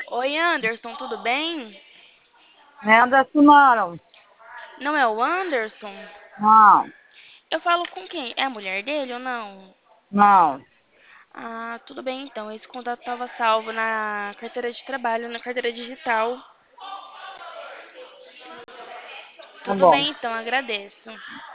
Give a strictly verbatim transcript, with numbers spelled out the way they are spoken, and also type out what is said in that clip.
Oi, Anderson, tudo bem? É da Simão. Não é o Anderson? Não, Eu falo com quem? É a mulher dele ou não? não, Ah, tudo bem então. Esse contato estava salvo na carteira de trabalho, na carteira digital. tá Tudo bom. bem então, agradeço.